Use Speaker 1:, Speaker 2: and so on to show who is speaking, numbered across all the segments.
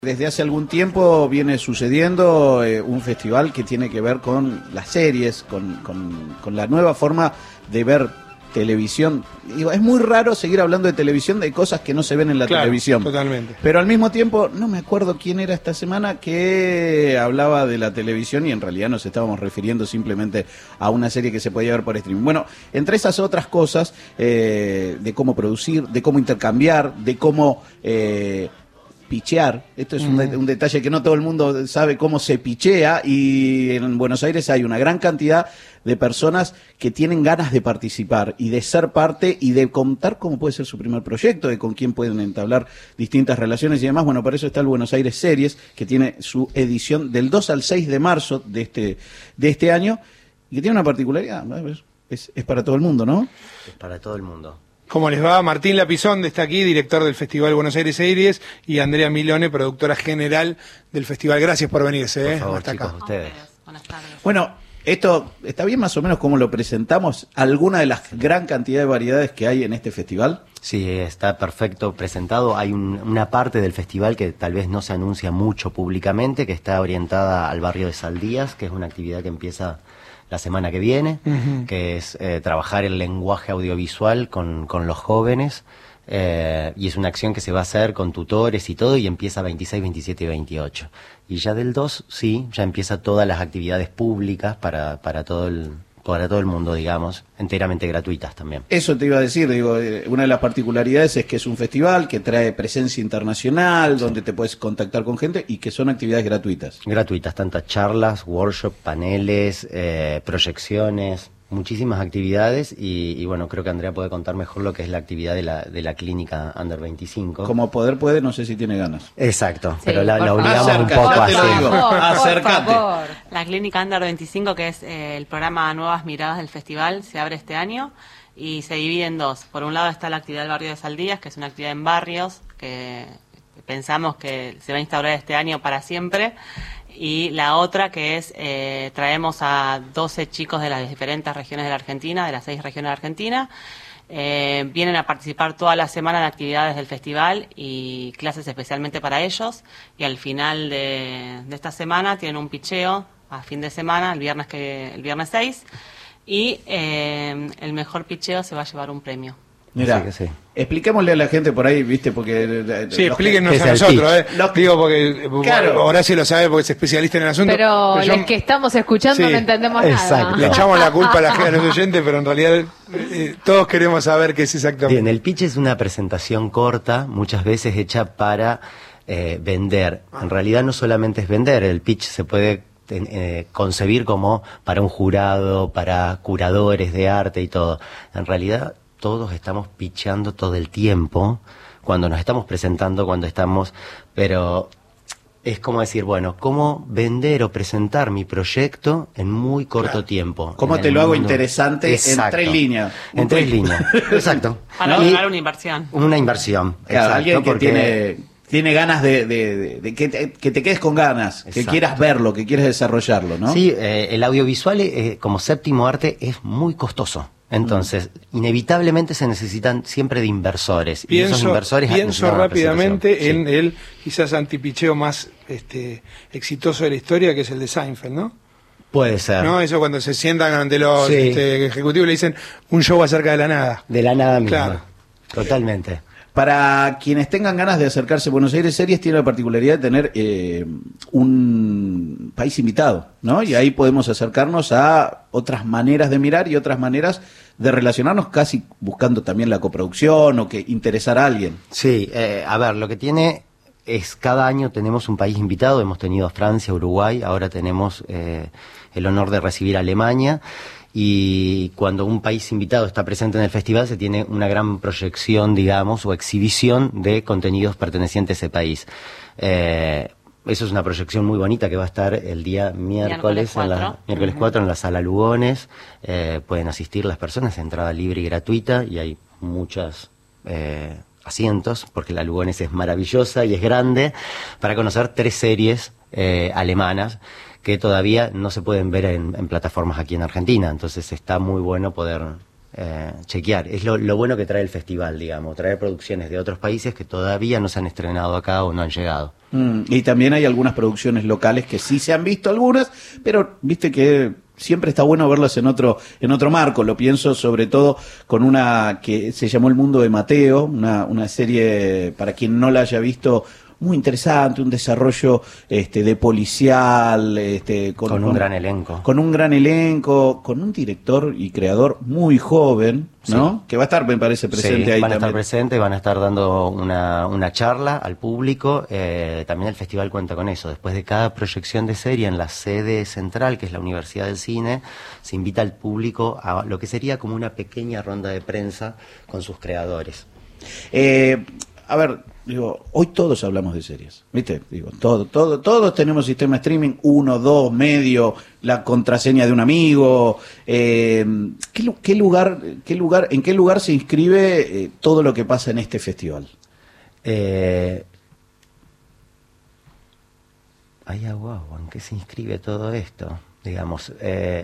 Speaker 1: Desde hace algún tiempo viene sucediendo un festival que tiene que ver con las series, con la nueva forma de ver televisión. Digo, es muy raro seguir hablando de televisión, de cosas que no se ven en la televisión.
Speaker 2: Totalmente.
Speaker 1: Pero al mismo tiempo, no me acuerdo quién era esta semana que hablaba de la televisión y en realidad nos estábamos refiriendo simplemente a una serie que se podía ver por streaming. Bueno, entre esas otras cosas, de cómo producir, de cómo intercambiar, de cómo pichear. Esto es un detalle que no todo el mundo sabe cómo se pichea, y en Buenos Aires hay una gran cantidad de personas que tienen ganas de participar y de ser parte y de contar cómo puede ser su primer proyecto, de con quién pueden entablar distintas relaciones y demás. Bueno, para eso está el Buenos Aires Series, que tiene su edición del 2 al 6 de marzo de este año, y que tiene una particularidad, ¿no? Es para todo el mundo, ¿no?
Speaker 3: Es para todo el mundo.
Speaker 2: ¿Cómo les va? Martín Lapizón está aquí, director del Festival Buenos Aires Series, y Andrea Milone, productora general del festival. Gracias por venirse.
Speaker 3: Por favor,
Speaker 2: hasta
Speaker 3: chicos,
Speaker 2: acá.
Speaker 3: ustedes.
Speaker 4: Buenas tardes.
Speaker 1: Bueno, esto está bien más o menos cómo lo presentamos, alguna de las gran cantidad de variedades que hay en este festival.
Speaker 3: Sí, está perfecto presentado. Hay una parte del festival que tal vez no se anuncia mucho públicamente, que está orientada al barrio de Saldías, que es una actividad que empieza la semana que viene, que es trabajar el lenguaje audiovisual con los jóvenes, y es una acción que se va a hacer con tutores y todo, y empieza 26, 27 y 28. Y ya del 2, sí, ya empieza todas las actividades públicas para todo el mundo, digamos, enteramente gratuitas también.
Speaker 1: Eso te iba a decir, digo, una de las particularidades es que es un festival que trae presencia internacional, donde te puedes contactar con gente y que son actividades gratuitas.
Speaker 3: Gratuitas, tantas charlas, workshops, paneles, proyecciones, muchísimas actividades, y bueno, creo que Andrea puede contar mejor lo que es la actividad de la clínica Under 25.
Speaker 1: Como poder puede, no sé si tiene ganas.
Speaker 3: Exacto,
Speaker 4: Sí,
Speaker 3: pero la
Speaker 4: por
Speaker 3: obligamos
Speaker 1: favor.
Speaker 3: un poco
Speaker 1: Ya
Speaker 3: a
Speaker 1: te lo
Speaker 3: hacer.
Speaker 1: digo. Acércate.
Speaker 4: La clínica Under 25, que es el programa Nuevas Miradas del festival, se abre este año y se divide en dos. Por un lado está la actividad del barrio de Saldías, que es una actividad en barrios que pensamos que se va a instaurar este año para siempre. Y la otra que es, traemos a 12 chicos de las diferentes regiones de la Argentina, de las 6 regiones de la Argentina. Vienen a participar toda la semana en actividades del festival y clases especialmente para ellos. Y al final de esta semana tienen un picheo a fin de semana, el viernes 6. Y el mejor picheo se va a llevar un premio.
Speaker 1: Mira,
Speaker 3: Sí.
Speaker 1: expliquémosle a la gente por ahí, viste, porque...
Speaker 2: Sí,
Speaker 1: los-
Speaker 2: explíquenos
Speaker 3: es
Speaker 2: a
Speaker 3: el
Speaker 2: nosotros,
Speaker 1: pitch.
Speaker 2: Digo, porque
Speaker 1: Claro.
Speaker 2: Horacio lo sabe porque es especialista en el asunto.
Speaker 5: Pero
Speaker 2: yo-
Speaker 5: los que estamos escuchando
Speaker 2: Sí,
Speaker 5: no entendemos
Speaker 3: exacto.
Speaker 2: le
Speaker 5: nada.
Speaker 2: echamos la culpa a la gente, a los oyentes, pero en realidad todos queremos saber qué es exactamente.
Speaker 3: Bien, el pitch es una presentación corta, muchas veces hecha para vender. En realidad no solamente es vender, el pitch se puede concebir como para un jurado, para curadores de arte y todo. En realidad todos estamos pitchando todo el tiempo, cuando nos estamos presentando, pero es como decir, bueno, ¿cómo vender o presentar mi proyecto en muy corto tiempo?
Speaker 1: ¿Cómo
Speaker 3: En
Speaker 1: te
Speaker 3: el
Speaker 1: lo hago
Speaker 3: mundo?
Speaker 1: interesante
Speaker 3: Exacto.
Speaker 1: en 3 líneas?
Speaker 3: En 3 líneas, exacto.
Speaker 4: Para
Speaker 3: Y
Speaker 4: lograr una inversión.
Speaker 3: una inversión,
Speaker 1: Claro,
Speaker 3: exacto,
Speaker 1: alguien que
Speaker 3: porque
Speaker 1: tiene ganas de que te quedes con ganas, que
Speaker 3: Exacto.
Speaker 1: quieras verlo, que quieras desarrollarlo, ¿no?
Speaker 3: sí, el audiovisual como séptimo arte es muy costoso. Entonces, inevitablemente se necesitan siempre de inversores. Y esos inversores
Speaker 2: Pienso
Speaker 3: necesitan una
Speaker 2: rápidamente
Speaker 3: presentación.
Speaker 2: en el quizás antipicheo más exitoso de la historia, que es el de Seinfeld, ¿no?
Speaker 3: Puede ser.
Speaker 2: ¿No? Eso cuando se sientan ante los
Speaker 3: Sí.
Speaker 2: ejecutivos y le dicen un show acerca de la nada.
Speaker 3: De la nada misma.
Speaker 2: Claro.
Speaker 3: Totalmente.
Speaker 1: Para quienes tengan ganas de acercarse a Buenos Aires Series, tiene la particularidad de tener un país invitado, ¿no? Y ahí podemos acercarnos a otras maneras de mirar y otras maneras de relacionarnos, casi buscando también la coproducción o que interesar a alguien.
Speaker 3: Sí, a ver, lo que tiene es cada año tenemos un país invitado, hemos tenido a Francia, Uruguay, ahora tenemos el honor de recibir a Alemania, y cuando un país invitado está presente en el festival se tiene una gran proyección, digamos, o exhibición de contenidos pertenecientes a ese país. Eso es una proyección muy bonita que va a estar el día miércoles
Speaker 4: 4.
Speaker 3: Miércoles 4 en la Sala Lugones. Pueden asistir las personas, entrada libre y gratuita, y hay muchas asientos, porque la Lugones es maravillosa y es grande, para conocer 3 series alemanas que todavía no se pueden ver en plataformas aquí en Argentina. Entonces está muy bueno poder chequear. Es lo bueno que trae el festival, digamos, traer producciones de otros países que todavía no se han estrenado acá o no han llegado.
Speaker 1: Y también hay algunas producciones locales que sí se han visto algunas, pero viste que siempre está bueno verlas en otro marco. Lo pienso sobre todo con una que se llamó El Mundo de Mateo, una serie, para quien no la haya visto, muy interesante, un desarrollo de policial,
Speaker 3: con un gran elenco.
Speaker 1: Con un gran elenco, con un director y creador muy joven, ¿no? Sí. Que va a estar, me parece, presente
Speaker 3: sí,
Speaker 1: ahí
Speaker 3: van a
Speaker 1: también.
Speaker 3: Estar presentes, van a estar dando una charla al público. También el festival cuenta con eso. Después de cada proyección de serie en la sede central, que es la Universidad del Cine, se invita al público a lo que sería como una pequeña ronda de prensa con sus creadores.
Speaker 1: A ver, digo, hoy todos hablamos de series, ¿viste? Digo, todos tenemos sistema streaming, 1, 2, medio, la contraseña de un amigo. ¿En qué lugar se inscribe todo lo que pasa en este festival?
Speaker 3: Ay, guau, ¿en qué se inscribe todo esto? Digamos,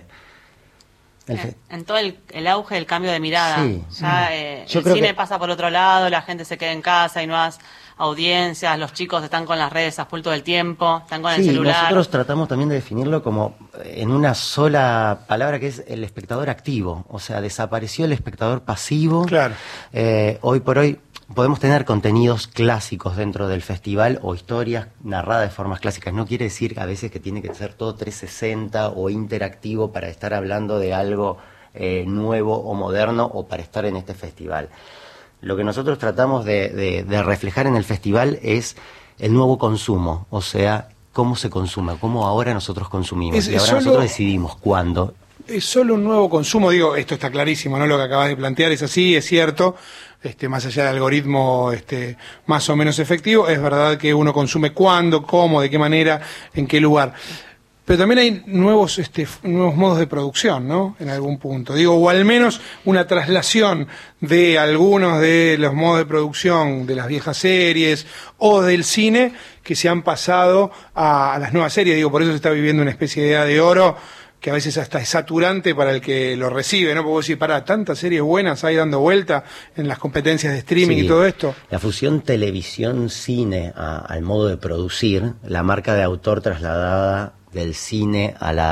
Speaker 4: en todo el auge del cambio de mirada.
Speaker 3: Sí.
Speaker 4: Ya el cine pasa por otro lado, la gente se queda en casa, hay nuevas audiencias, los chicos están con las redes a full todo el tiempo, están con el celular.
Speaker 3: Nosotros tratamos también de definirlo como en una sola palabra, que es el espectador activo. O sea, desapareció el espectador pasivo.
Speaker 2: Claro.
Speaker 3: Hoy por hoy podemos tener contenidos clásicos dentro del festival o historias narradas de formas clásicas. No quiere decir a veces que tiene que ser todo 360 o interactivo para estar hablando de algo nuevo o moderno o para estar en este festival. Lo que nosotros tratamos de reflejar en el festival es el nuevo consumo, o sea, cómo se consume, cómo ahora nosotros consumimos. Y ahora nosotros decidimos cuándo.
Speaker 2: Es solo un nuevo consumo, digo, esto está clarísimo, ¿no? Lo que acabas de plantear es así, es cierto, más allá del algoritmo más o menos efectivo, es verdad que uno consume cuándo, cómo, de qué manera, en qué lugar. Pero también hay nuevos modos de producción, ¿no? En algún punto. Digo, o al menos una traslación de algunos de los modos de producción de las viejas series o del cine que se han pasado a las nuevas series. Digo, por eso se está viviendo una especie de edad de oro que a veces hasta es saturante para el que lo recibe, ¿no? Porque decir, tantas series buenas hay dando vuelta en las competencias de streaming y todo esto.
Speaker 3: La fusión televisión-cine al modo de producir, la marca de autor trasladada del cine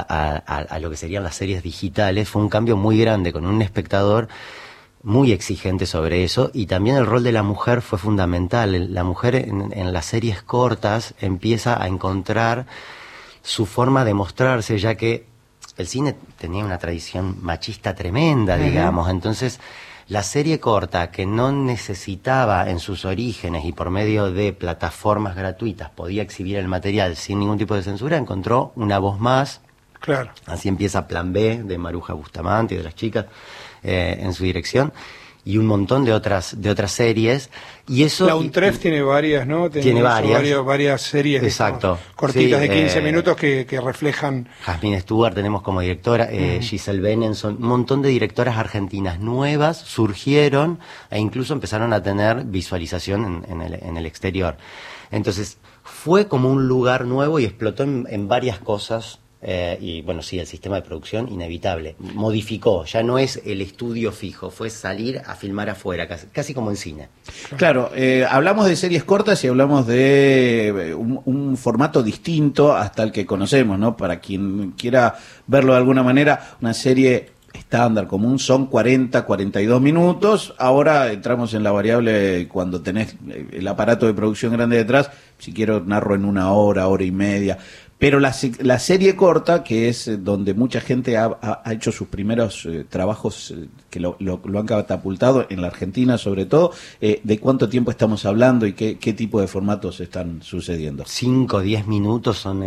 Speaker 3: a lo que serían las series digitales, fue un cambio muy grande, con un espectador muy exigente sobre eso, y también el rol de la mujer fue fundamental. La mujer en las series cortas empieza a encontrar su forma de mostrarse, ya que el cine tenía una tradición machista tremenda, digamos. Entonces, la serie corta, que no necesitaba en sus orígenes y por medio de plataformas gratuitas podía exhibir el material sin ningún tipo de censura, encontró una voz más.
Speaker 2: Claro.
Speaker 3: Así empieza Plan B, de Maruja Bustamante y de las chicas en su dirección, y un montón de otras series. Y eso,
Speaker 2: la UNTREF tiene varias, ¿no?
Speaker 3: Tiene
Speaker 2: varias series.
Speaker 3: Exacto.
Speaker 2: Cortitas, sí, de 15 minutos que reflejan.
Speaker 3: Jasmine Stewart tenemos como directora, Giselle Benenson, un montón de directoras argentinas nuevas surgieron e incluso empezaron a tener visualización en el exterior. Entonces, fue como un lugar nuevo y explotó en varias cosas. Y bueno, sí, el sistema de producción inevitable modificó, ya no es el estudio fijo, fue salir a filmar afuera, casi como en cine.
Speaker 1: Claro, hablamos de series cortas y hablamos de un formato distinto hasta el que conocemos, ¿no? Para quien quiera verlo de alguna manera, una serie estándar, común, son 42 minutos. Ahora entramos en la variable cuando tenés el aparato de producción grande detrás, si quiero narro en 1 hora, hora y media. Pero la serie corta, que es donde mucha gente ha hecho sus primeros trabajos que lo han catapultado, en la Argentina sobre todo, ¿de cuánto tiempo estamos hablando y qué tipo de formatos están sucediendo?
Speaker 3: 5 o 10 minutos son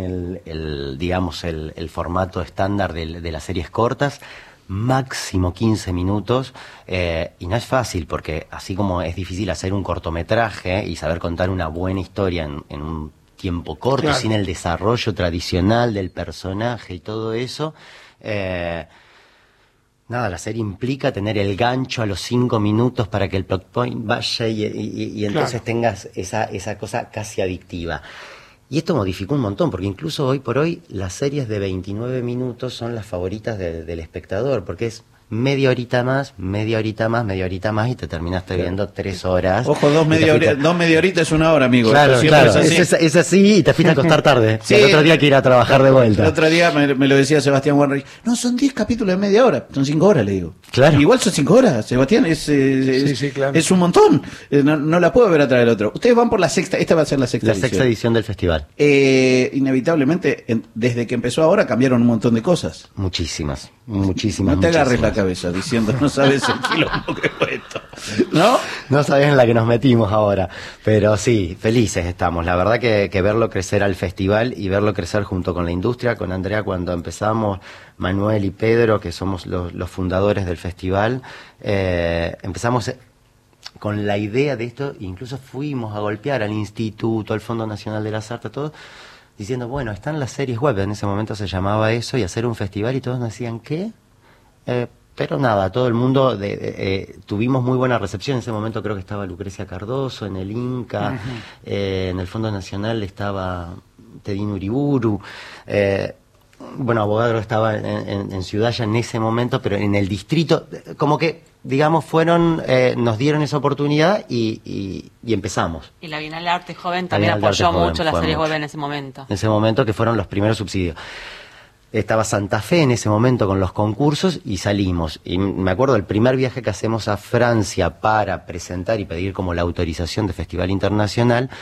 Speaker 3: el formato estándar de las series cortas, máximo 15 minutos, y no es fácil porque así como es difícil hacer un cortometraje y saber contar una buena historia en un tiempo corto, claro, sin el desarrollo tradicional del personaje y todo eso, la serie implica tener el gancho a los 5 minutos para que el plot point vaya y entonces, claro, tengas esa cosa casi adictiva. Y esto modificó un montón, porque incluso hoy por hoy las series de 29 minutos son las favoritas del espectador, porque es media horita más, y te terminaste viendo 3 horas.
Speaker 1: Ojo, dos media horitas es 1 hora, amigo.
Speaker 3: Claro,
Speaker 1: Esto
Speaker 3: claro,
Speaker 1: es así.
Speaker 3: es así y te fuiste a acostar tarde.
Speaker 1: Sí.
Speaker 3: Y el otro día que ir a trabajar de vuelta.
Speaker 1: El otro día me lo decía Sebastián Warner. No, son 10 capítulos de media hora. Son 5 horas, le digo.
Speaker 3: Claro.
Speaker 1: Igual son 5 horas, Sebastián. Sí, claro. Es un montón. No la puedo ver atrás del otro. Ustedes van por la sexta. Esta va a ser la sexta edición.
Speaker 3: La sexta edición del festival.
Speaker 1: Inevitablemente, desde que empezó ahora, cambiaron un montón de cosas.
Speaker 3: Muchísimas.
Speaker 1: No te agarres la cabeza diciendo, no sabes el quilombo que fue esto. ¿No?
Speaker 3: No sabés en la que nos metimos ahora. Pero sí, felices estamos. La verdad que verlo crecer al festival y verlo crecer junto con la industria, con Andrea cuando empezamos, Manuel y Pedro, que somos los fundadores del festival, empezamos con la idea de esto, incluso fuimos a golpear al Instituto, al Fondo Nacional de las Artes, todo, diciendo, bueno, están las series web, en ese momento se llamaba eso, y hacer un festival, y todos nos decían, ¿qué? Pero nada, todo el mundo, tuvimos muy buena recepción. En ese momento creo que estaba Lucrecia Cardoso en el Inca, en el Fondo Nacional estaba Tedín Uriburu, bueno, Abogado estaba en Ciudad ya en ese momento, pero en el distrito, como que, digamos, nos dieron esa oportunidad y empezamos.
Speaker 4: Y la Bienal de Arte Joven también apoyó mucho las series web en ese momento.
Speaker 3: En ese momento que fueron los primeros subsidios. Estaba Santa Fe en ese momento con los concursos y salimos. Y me acuerdo del primer viaje que hacemos a Francia para presentar y pedir como la autorización de Festival Internacional.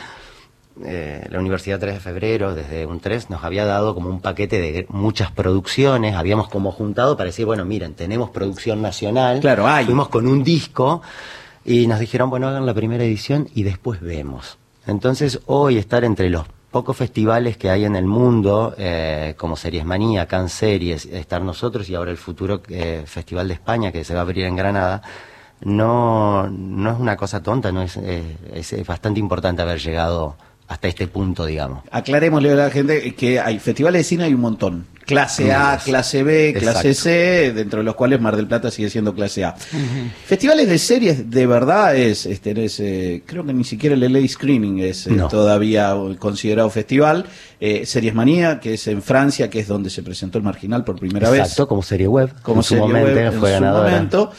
Speaker 3: La Universidad 3 de Febrero, desde un 3, nos había dado como un paquete de muchas producciones. Habíamos como juntado para decir, bueno, miren, tenemos producción nacional.
Speaker 1: Claro, hay.
Speaker 3: Fuimos con un disco y nos dijeron, bueno, hagan la primera edición y después vemos. Entonces, hoy estar entre los pocos festivales que hay en el mundo, como Series Manía, Cannes Series, estar nosotros y ahora el futuro Festival de España que se va a abrir en Granada, no es una cosa tonta, no es bastante importante haber llegado hasta este punto, digamos.
Speaker 1: Aclarémosle a la gente que hay festivales de cine, hay un montón. Clase A, clase B, clase C, dentro de los cuales Mar del Plata sigue siendo clase A. Festivales de series, de verdad, creo que ni siquiera el LA Screening es todavía considerado festival. Series Manía, que es en Francia, que es donde se presentó El Marginal por primera vez.
Speaker 3: Exacto, como serie web.
Speaker 1: Como serie web,
Speaker 3: fue ganadora.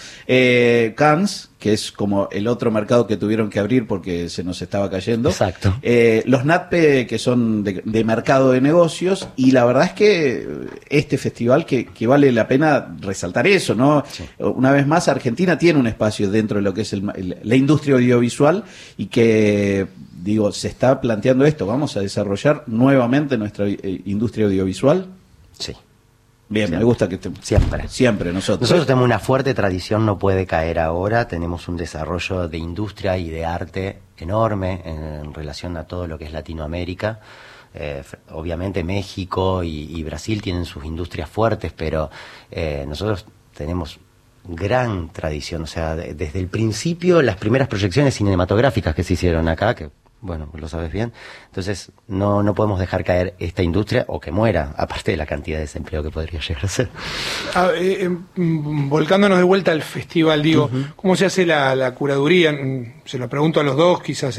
Speaker 1: Cannes, que es como el otro mercado que tuvieron que abrir porque se nos estaba cayendo.
Speaker 3: Exacto.
Speaker 1: Los NATPE, que son de mercado de negocios, y la verdad es que este festival que vale la pena resaltar eso, ¿no? Sí. Una vez más, Argentina tiene un espacio dentro de lo que es la industria audiovisual y que, digo, se está planteando esto, vamos a desarrollar nuevamente nuestra industria audiovisual.
Speaker 3: Sí.
Speaker 1: Bien, siempre. Me gusta que siempre nosotros
Speaker 3: tenemos una fuerte tradición, no puede caer ahora, tenemos un desarrollo de industria y de arte enorme en relación a todo lo que es Latinoamérica. Obviamente México y Brasil tienen sus industrias fuertes, pero nosotros tenemos gran tradición, o sea, desde el principio las primeras proyecciones cinematográficas que se hicieron acá, que bueno, lo sabes bien, entonces no podemos dejar caer esta industria o que muera, aparte de la cantidad de desempleo que podría llegar a ser.
Speaker 2: Volcándonos de vuelta al festival, digo, ¿cómo se hace la curaduría? Se lo pregunto a los dos, quizás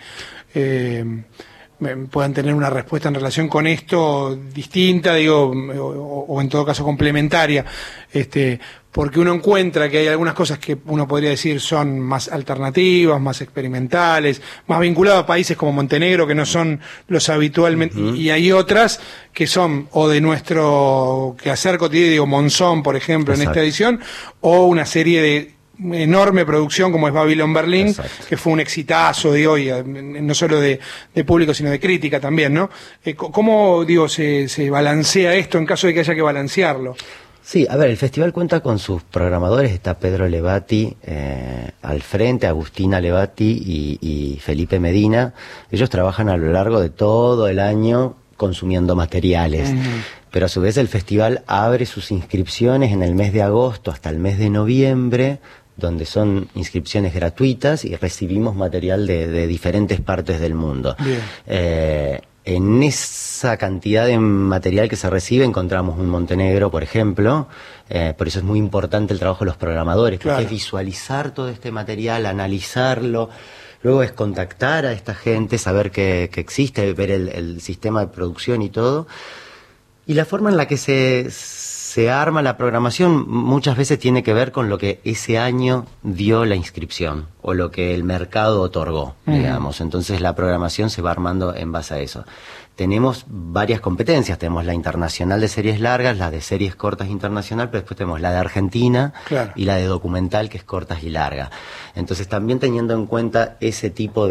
Speaker 2: puedan tener una respuesta en relación con esto distinta, digo, o en todo caso complementaria, porque uno encuentra que hay algunas cosas que uno podría decir son más alternativas, más experimentales, más vinculadas a países como Montenegro, que no son los habitualmente, y hay otras que son o de nuestro quehacer cotidiano, digo, Monzón, por ejemplo, en esta edición, o una serie de enorme producción como es Babylon Berlin. Exacto. Que fue un exitazo de hoy, no solo de público sino de crítica también, ¿no? ¿Cómo, digo, se balancea esto en caso de que haya que balancearlo?
Speaker 3: Sí, a ver, el festival cuenta con sus programadores, está Pedro Levati al frente, Agustina Levati y Felipe Medina. Ellos trabajan a lo largo de todo el año consumiendo materiales. Pero a su vez el festival abre sus inscripciones en el mes de agosto hasta el mes de noviembre, donde son inscripciones gratuitas y recibimos material de diferentes partes del mundo. En esa cantidad de material que se recibe encontramos un Montenegro, por ejemplo, por eso es muy importante el trabajo de los programadores, porque es visualizar todo este material, analizarlo, luego es contactar a esta gente, saber que existe, ver el sistema de producción y todo. Y la forma en la que se Se arma la programación, muchas veces tiene que ver con lo que ese año dio la inscripción o lo que el mercado otorgó, digamos. Entonces la programación se va armando en base a eso. Tenemos varias competencias, tenemos la internacional de series largas, la de series cortas internacional, pero después tenemos la de Argentina y la de documental, que es cortas y larga. Entonces también teniendo en cuenta ese tipo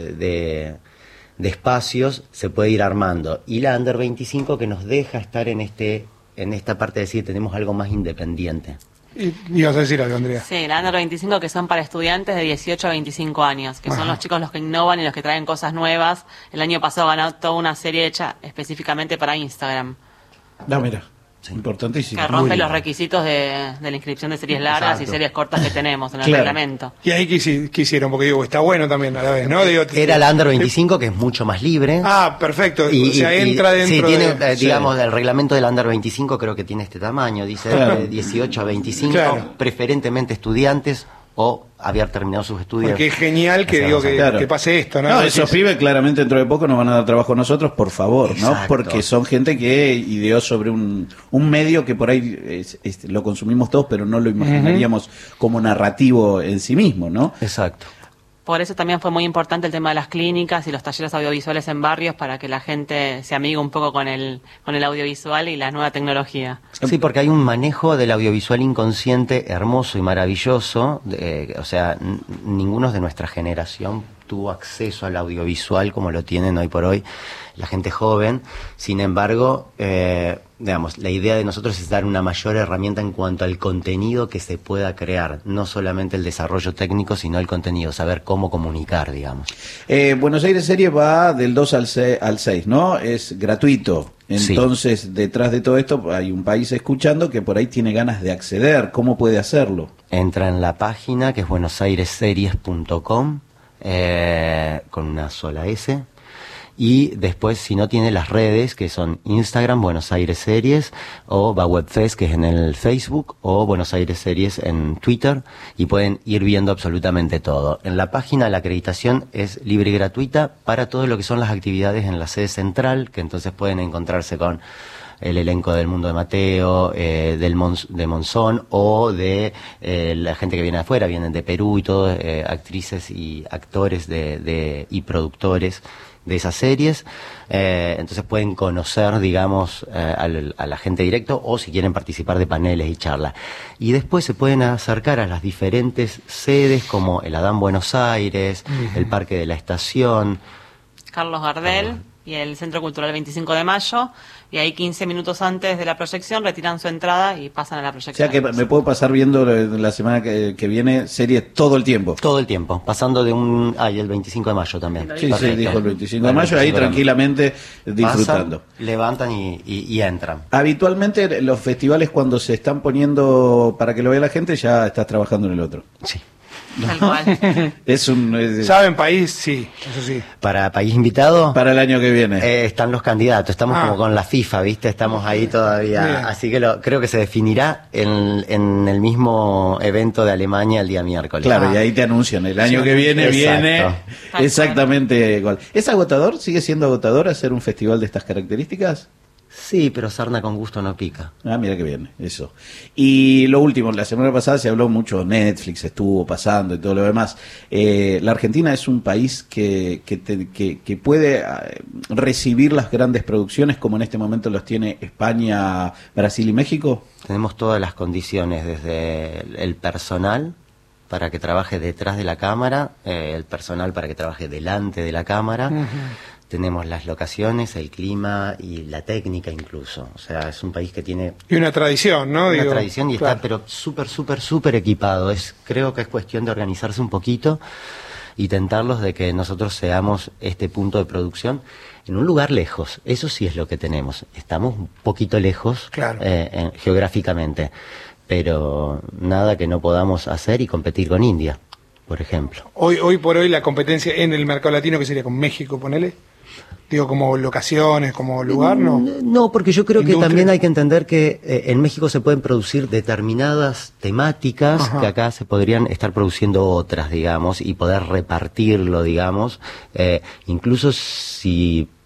Speaker 3: de espacios, se puede ir armando. Y la Under 25 que nos deja estar en esta parte de decir, tenemos algo más independiente.
Speaker 2: Y ibas a decir algo, Andrea.
Speaker 4: Sí, la Under 25 que son para estudiantes de 18 a 25 años, que son los chicos los que innovan y los que traen cosas nuevas. El año pasado ganó toda una serie hecha específicamente para Instagram.
Speaker 1: No, mira, importantísimo.
Speaker 4: Que rompe los requisitos de la inscripción de series largas y series cortas que tenemos en el reglamento.
Speaker 2: Y ahí quisieron, porque digo, está bueno también a la vez, ¿no? Digo,
Speaker 3: era la Under 25, que es mucho más libre.
Speaker 2: Ah, perfecto. O sea, entra dentro
Speaker 3: sí, tiene, digamos, el reglamento del Under 25 creo que tiene este tamaño, dice de 18 a 25, preferentemente estudiantes o haber terminado sus estudios.
Speaker 2: Porque es genial que digo que pase esto, ¿no?
Speaker 1: No, esos pibes claramente dentro de poco nos van a dar trabajo a nosotros, por favor, ¿no? Porque son gente que ideó sobre un medio que por ahí lo consumimos todos, pero no lo imaginaríamos como narrativo en sí mismo, ¿no?
Speaker 3: Exacto.
Speaker 4: Por eso también fue muy importante el tema de las clínicas y los talleres audiovisuales en barrios, para que la gente se amigue un poco con el audiovisual y la nueva tecnología.
Speaker 3: Sí, porque hay un manejo del audiovisual inconsciente hermoso y maravilloso. O sea, ninguno de nuestra generación tuvo acceso al audiovisual como lo tienen hoy por hoy la gente joven. Sin embargo, digamos, la idea de nosotros es dar una mayor herramienta en cuanto al contenido que se pueda crear, no solamente el desarrollo técnico, sino el contenido, saber cómo comunicar, digamos.
Speaker 1: Buenos Aires Series va del 2 al 6, ¿no? Es gratuito. Entonces, detrás de todo esto hay un país escuchando que por ahí tiene ganas de acceder. ¿Cómo puede hacerlo?
Speaker 3: Entra en la página, que es buenosairesseries.com, con una sola S. Y después, si no, tiene las redes, que son Instagram, Buenos Aires Series, o Webfest, que es en el Facebook, o Buenos Aires Series en Twitter, y pueden ir viendo absolutamente todo. En la página la acreditación es libre y gratuita para todo lo que son las actividades en la sede central, que entonces pueden encontrarse con el elenco del Mundo de Mateo, de Monzón, o de la gente que viene de afuera, vienen de Perú y todo, actrices y actores y productores de esas series. Entonces pueden conocer, digamos, a la gente directo, o si quieren participar de paneles y charlas. Y después se pueden acercar a las diferentes sedes, como el Adán Buenos Aires, el Parque de la Estación,
Speaker 4: Carlos Gardel y el Centro Cultural 25 de Mayo, y ahí 15 minutos antes de la proyección retiran su entrada y pasan a la proyección.
Speaker 1: O sea que me puedo pasar viendo la semana que viene series todo el tiempo.
Speaker 3: Todo el tiempo, pasando de el 25 de mayo también.
Speaker 1: Sí, dijo el 25 de mayo, ahí tranquilamente disfrutando.
Speaker 3: Pasan, levantan y entran.
Speaker 1: Habitualmente los festivales, cuando se están poniendo para que lo vea la gente, ya estás trabajando en el otro.
Speaker 3: Sí.
Speaker 4: Tal cual.
Speaker 2: ¿Saben país? Sí, eso sí.
Speaker 3: Para país invitado,
Speaker 1: para el año que viene
Speaker 3: están los candidatos. Estamos como con la FIFA, ¿viste? Estamos ahí todavía.
Speaker 2: Bien.
Speaker 3: Así que creo que se definirá en el mismo evento de Alemania el día miércoles.
Speaker 1: Claro, y ahí te anuncian el año que viene. Viene exactamente igual. ¿Es agotador? ¿Sigue siendo agotador hacer un festival de estas características?
Speaker 3: Sí, pero sarna con gusto no pica.
Speaker 1: Ah, mira que bien, eso. Y lo último, la semana pasada se habló mucho, Netflix estuvo pasando y todo lo demás. La Argentina es un país que puede recibir las grandes producciones como en este momento los tiene España, Brasil y México.
Speaker 3: Tenemos todas las condiciones, desde el personal para que trabaje detrás de la cámara, el personal para que trabaje delante de la cámara. Tenemos las locaciones, el clima y la técnica incluso. O sea, es un país que tiene...
Speaker 2: Y una tradición, ¿no?
Speaker 3: Una tradición y está, pero súper equipado. Creo que es cuestión de organizarse un poquito y tentarlos de que nosotros seamos este punto de producción en un lugar lejos. Eso sí es lo que tenemos. Estamos un poquito lejos geográficamente, pero nada que no podamos hacer y competir con India, por ejemplo.
Speaker 2: Hoy por hoy la competencia en el mercado latino, que sería con México, ponele. Digo, como locaciones, como lugar, ¿no?
Speaker 3: No, porque yo creo que también hay que entender que en México se pueden producir determinadas temáticas que acá se podrían estar produciendo otras, digamos, y poder repartirlo, digamos. Incluso si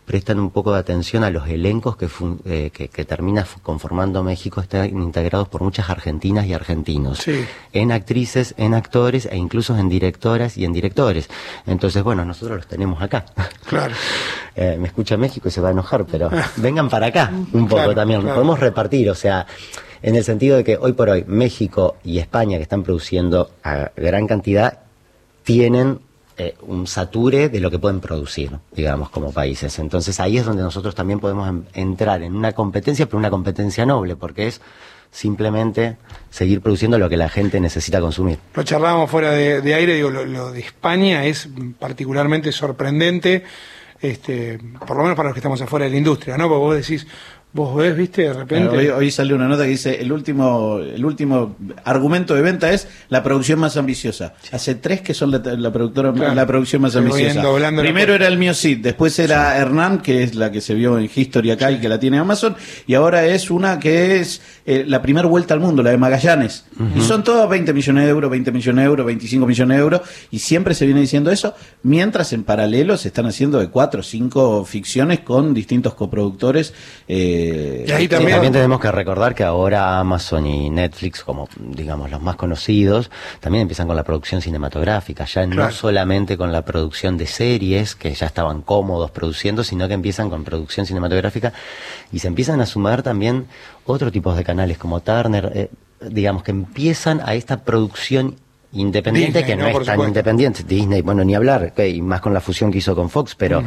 Speaker 3: prestan un poco de atención a los elencos que termina conformando México, están integrados por muchas argentinas y argentinos,
Speaker 2: Sí.
Speaker 3: en actrices, en actores e incluso en directoras y en directores. Entonces, bueno, nosotros los tenemos acá.
Speaker 2: Claro.
Speaker 3: Me escucha México y se va a enojar, pero vengan para acá un poco
Speaker 2: Claro,
Speaker 3: también.
Speaker 2: claro.
Speaker 3: Podemos repartir, o sea, en el sentido de que hoy por hoy México y España, que están produciendo a gran cantidad, tienen un sature de lo que pueden producir, digamos, como países. Entonces ahí es donde nosotros también podemos entrar en una competencia, pero una competencia noble, porque es simplemente seguir produciendo lo que la gente necesita consumir.
Speaker 2: Lo charlábamos fuera de aire, digo, lo de España es particularmente sorprendente, por lo menos para los que estamos afuera de la industria, ¿no? Porque vos decís, vos ves, viste, de repente...
Speaker 1: Hoy salió una nota que dice el último argumento de venta es la producción más ambiciosa. Hace 3 que son la producción más
Speaker 2: Se voy
Speaker 1: ambiciosa.
Speaker 2: doblando la
Speaker 1: Primero
Speaker 2: cosa.
Speaker 1: era el Mio Cid, después era Hernán, que es la que se vio en History acá y que la tiene Amazon, y ahora es una que es la primera vuelta al mundo, la de Magallanes. Y son todos 20 millones de euros, 20 millones de euros, 25 millones de euros, y siempre se viene diciendo eso, mientras en paralelo se están haciendo de 4 o 5 ficciones con distintos coproductores.
Speaker 2: Y ahí
Speaker 3: Y
Speaker 2: también...
Speaker 3: también tenemos que recordar que ahora Amazon y Netflix, como digamos los más conocidos, también empiezan con la producción cinematográfica, ya
Speaker 2: Claro.
Speaker 3: no solamente con la producción de series, que ya estaban cómodos produciendo, sino que empiezan con producción cinematográfica y se empiezan a sumar también otro tipo de canales como Turner, digamos que empiezan a esta producción independiente,
Speaker 2: Disney,
Speaker 3: que
Speaker 2: ¿no?
Speaker 3: no
Speaker 2: Por
Speaker 3: es tan
Speaker 2: supuesto.
Speaker 3: independiente. Disney, bueno, ni hablar, y más con la fusión que hizo con Fox, pero...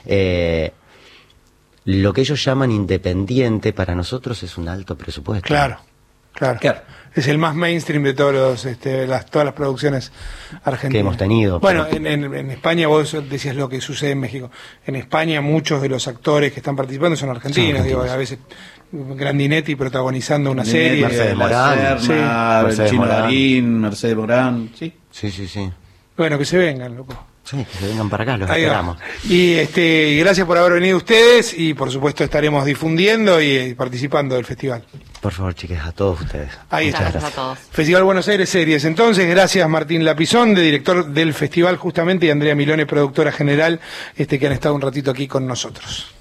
Speaker 3: lo que ellos llaman independiente para nosotros es un alto presupuesto.
Speaker 2: Claro. Es el más mainstream de todos todas las producciones argentinas
Speaker 3: que hemos tenido.
Speaker 2: Bueno,
Speaker 3: pero...
Speaker 2: en España, vos decías lo que sucede en México. En España muchos de los actores que están participando son argentinos, digo, a veces Grandinetti protagonizando una serie.
Speaker 3: Mercedes
Speaker 1: La
Speaker 3: Morán,
Speaker 1: Serna,
Speaker 3: Mercedes
Speaker 1: el Chino
Speaker 3: Morán.
Speaker 1: Darín, Mercedes Morán, sí.
Speaker 3: Sí.
Speaker 2: Bueno, que se vengan, loco.
Speaker 3: Sí, que se vengan para acá, los
Speaker 2: Ahí va.
Speaker 3: esperamos.
Speaker 2: Y gracias por haber venido ustedes y por supuesto estaremos difundiendo y participando del festival.
Speaker 3: Por favor, chicas, a todos ustedes.
Speaker 2: Ahí
Speaker 4: Muchas
Speaker 2: está.
Speaker 4: gracias a todos.
Speaker 2: Festival Buenos Aires Series. Entonces, gracias Martín Lapizón, de director del festival justamente, y Andrea Milone, productora general, que han estado un ratito aquí con nosotros.